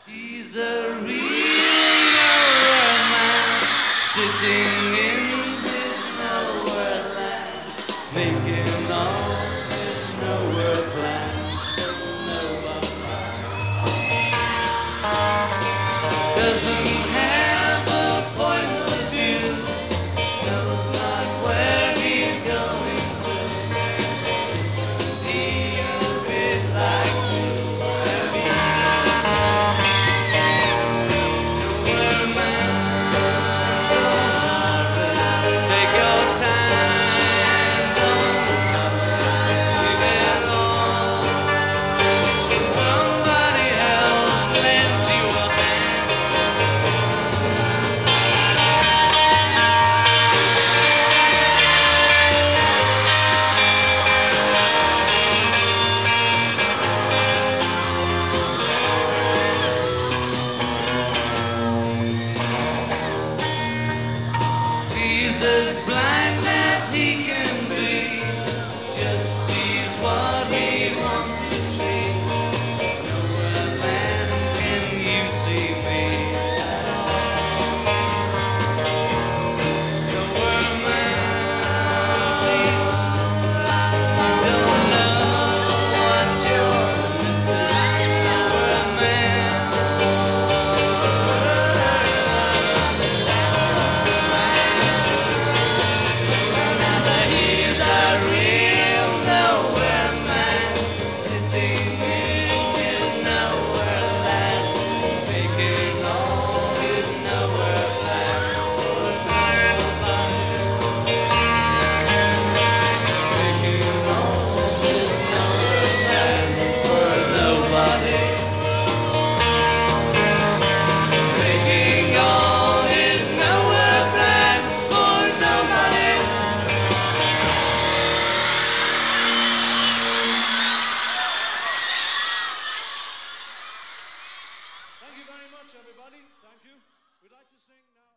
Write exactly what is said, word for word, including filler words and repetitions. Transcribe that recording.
He's a real nowhere man, sitting in his nowhere land, making all his nowhere plans for nobody. Doesn't have a point of view, knows not where he's going to. Isn't he a bit like you? He's as blind as he can be, just sees what he wants to see. Nowhere man can you see me at all. Nowhere man, please don't know what you're missing. Nowhere man. Thank you very much, everybody. Thank you. We'd like to sing now.